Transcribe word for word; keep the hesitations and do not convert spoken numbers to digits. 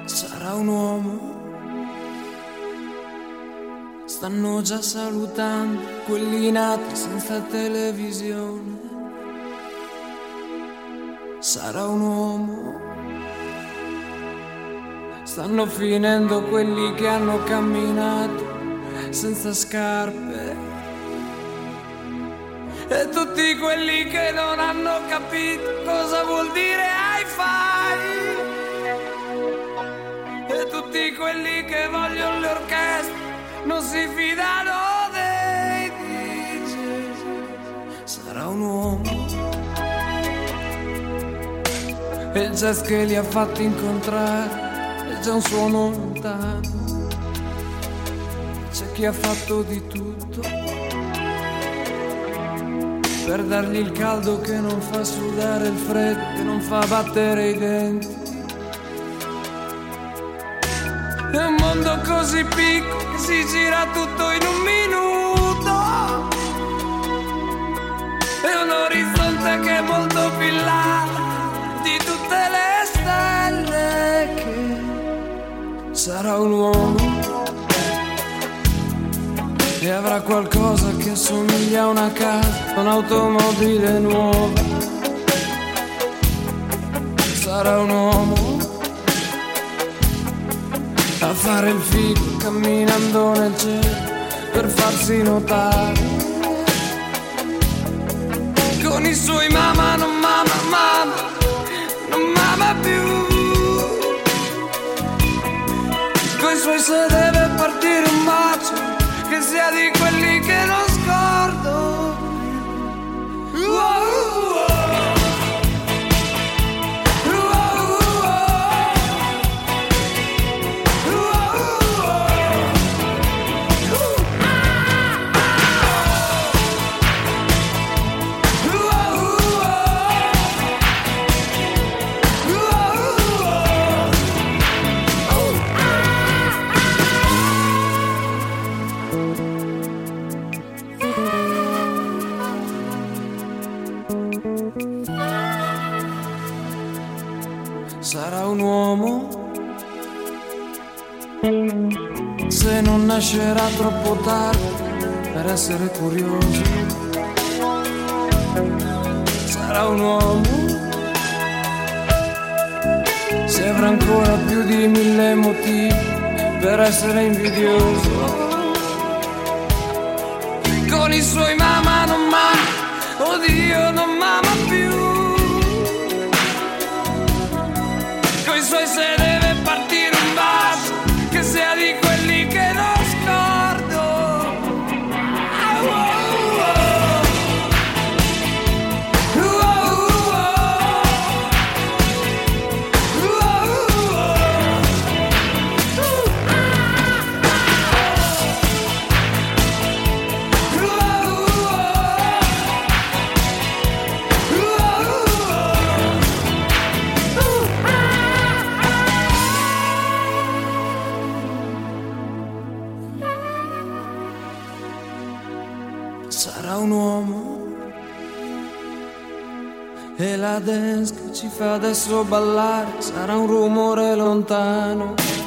sarà un uomo. Stanno già salutando quelli nati senza televisione. Sarà un uomo. Stanno finendo quelli che hanno camminato senza scarpe. E tutti quelli che non hanno capito cosa vuol dire hi-fi. E tutti quelli che vogliono le orchestre non si fidano dei D J. Sarà un uomo. E il jazz che li ha fatti incontrare è già un suono lontano. C'è chi ha fatto di tutto per dargli il caldo che non fa sudare, il freddo che non fa battere i denti. È un mondo così piccolo che si gira tutto in un minuto. È un orizzonte che è molto più in là di tutte le stelle. Che sarà un uomo e avrà qualcosa che assomiglia a una casa, un'automobile nuova. Sarà un uomo a fare il figo camminando nel cielo per farsi notare. Con i suoi mamma, non mamma, mamma, non mamma più. Con i suoi se deve partire un bacio che sia di quelli che non scordo. Sarà un uomo se non nascerà troppo tardi per essere curioso. Sarà un uomo se avrà ancora più di mille motivi per essere invidioso. Con i suoi mamma non mamma, oddio non mamma più. Con i suoi se deve partire un bacio che sia di quelli che non scordo. Oh, oh, oh. Oh, sarà un uomo e la dance che ci fa adesso ballare sarà un rumore lontano.